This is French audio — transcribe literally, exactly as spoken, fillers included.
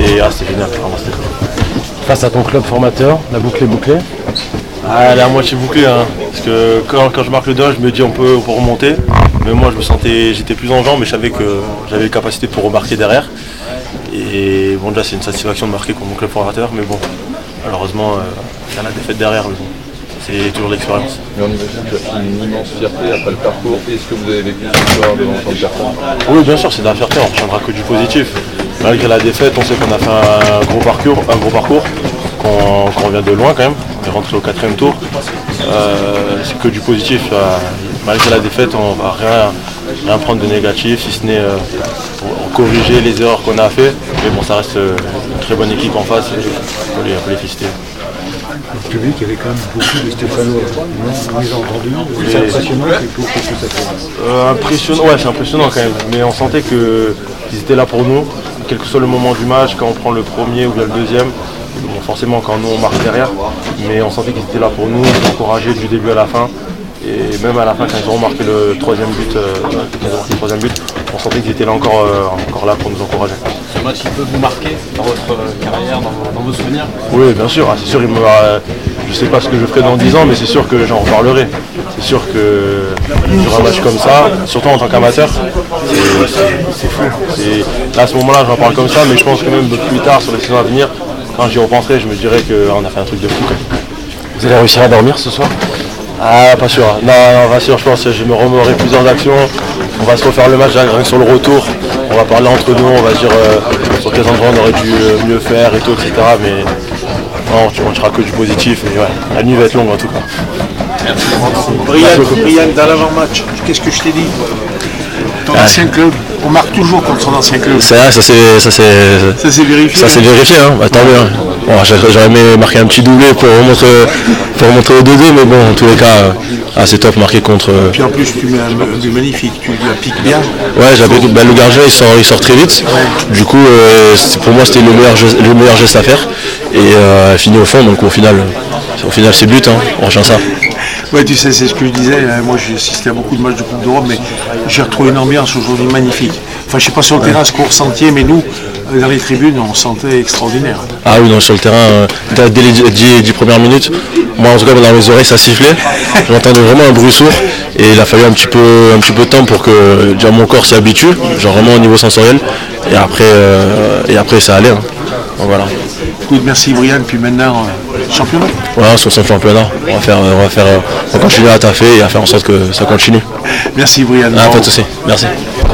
Et ah, c'était génial, vraiment, c'était cool. Face à ton club formateur, la boucle est bouclée. Ah, elle est à moitié bouclée, hein, parce que quand, quand je marque le deux, je me dis on peut, on peut remonter. Mais moi, je me sentais, j'étais plus en jambes, mais je savais que j'avais les capacités pour remarquer derrière. Et bon, déjà, c'est une satisfaction de marquer contre mon club formateur, mais bon, malheureusement, euh, il y a la défaite derrière, mais bon, c'est toujours l'expérience. Mais on imagine qu'il y a une immense fierté après le parcours. Est-ce que vous avez vécu cette histoire devant tant de personnes? Oui, bien sûr, c'est de la fierté, on ne retiendra que du positif. Malgré la défaite, on sait qu'on a fait un gros parcours, un gros parcours, qu'on qu'on vient de loin quand même. On est rentré au quatrième tour. Euh, c'est que du positif. Euh, malgré la défaite, on ne va rien, rien prendre de négatif, si ce n'est euh, pour corriger les erreurs qu'on a fait. Mais bon, ça reste euh, une très bonne équipe en face et il faut les, faut les féliciter. Le public, il y avait quand même beaucoup de Stéphanois. On les a entendus. C'est impressionnant. Qu'est-ce que ça fait euh, Impressionnant, ouais, c'est impressionnant quand même. Mais on sentait qu'ils étaient là pour nous, quel que soit le moment du match, quand on prend le premier ou bien le deuxième. Bon, forcément quand nous on marque derrière, mais on sentait qu'ils étaient là pour nous, ils nous encourageaient du début à la fin. Et même à la fin, quand ils ont marqué le troisième but, euh, quand ils ont marqué le troisième but, on sentait qu'ils étaient là encore, euh, encore là pour nous encourager. Ce match, il peut vous marquer dans votre carrière, dans, dans vos souvenirs? Oui, bien sûr. Ah, c'est sûr, il me, euh, je ne sais pas ce que je ferai dans dix ans, mais c'est sûr que j'en reparlerai. C'est sûr que sur un match comme ça, surtout en tant qu'amateur, c'est fou. Là, à ce moment-là, j'en parle comme ça, mais je pense que même plus tard, sur les saisons à venir, quand j'y repenserai, je me dirais qu'on a fait un truc de fou. Vous allez réussir à dormir ce soir? Ah, pas sûr. Non, non, pas sûr. Je pense que je me remémorerai plusieurs actions. On va se refaire le match rien que sur le retour. On va parler entre nous, on va dire euh, sur quels endroits on aurait dû mieux faire et tout, et cetera. Mais non, tu ne retireras que du positif. Et ouais, la nuit va être longue en tout cas. Merci. Brian, Brian, dans l'avant-match, qu'est-ce que je t'ai dit? Ton ah. ancien club, on marque toujours contre son ancien club. C'est vrai, ça c'est ça c'est vérifié. Ça c'est vérifié, hein. Bah, tant mieux. Hein. Bon, j'aurais aimé marquer un petit doublé pour remontrer, pour remontrer au deux deux, mais bon, en tous les cas, ah, c'est top marqué contre. Euh... Puis en plus, tu mets un but magnifique, tu la piques bien. Ouais, j'avais bah, le gardien il sort, il sort très vite. Ouais. Du coup, euh, pour moi, c'était le meilleur, le meilleur geste à faire. Et euh, fini au fond, donc au final, au final c'est but, hein. On retient ça. Ouais, tu sais, c'est ce que je disais. Moi, j'ai assisté à beaucoup de matchs de Coupe d'Europe, mais j'ai retrouvé une ambiance aujourd'hui magnifique. Enfin, je ne sais pas sur le terrain ce qu'on ressentait, mais nous, dans les tribunes, on sentait extraordinaire. Ah oui, non, sur le terrain, euh, dès les dix premières minutes, moi en tout cas dans mes oreilles ça sifflait. J'entendais vraiment un bruit sourd et il a fallu un petit peu, un petit peu de temps pour que dire, mon corps s'y habitue, genre vraiment au niveau sensoriel. Et après, euh, et après ça allait. Hein. Donc voilà. Écoute, merci Brian, puis maintenant, euh, championnat. Voilà, sur son championnat, on va faire, on va faire, on va continuer à taffer et à faire en sorte que ça continue. Merci Brian. Ah, pas de souci, merci.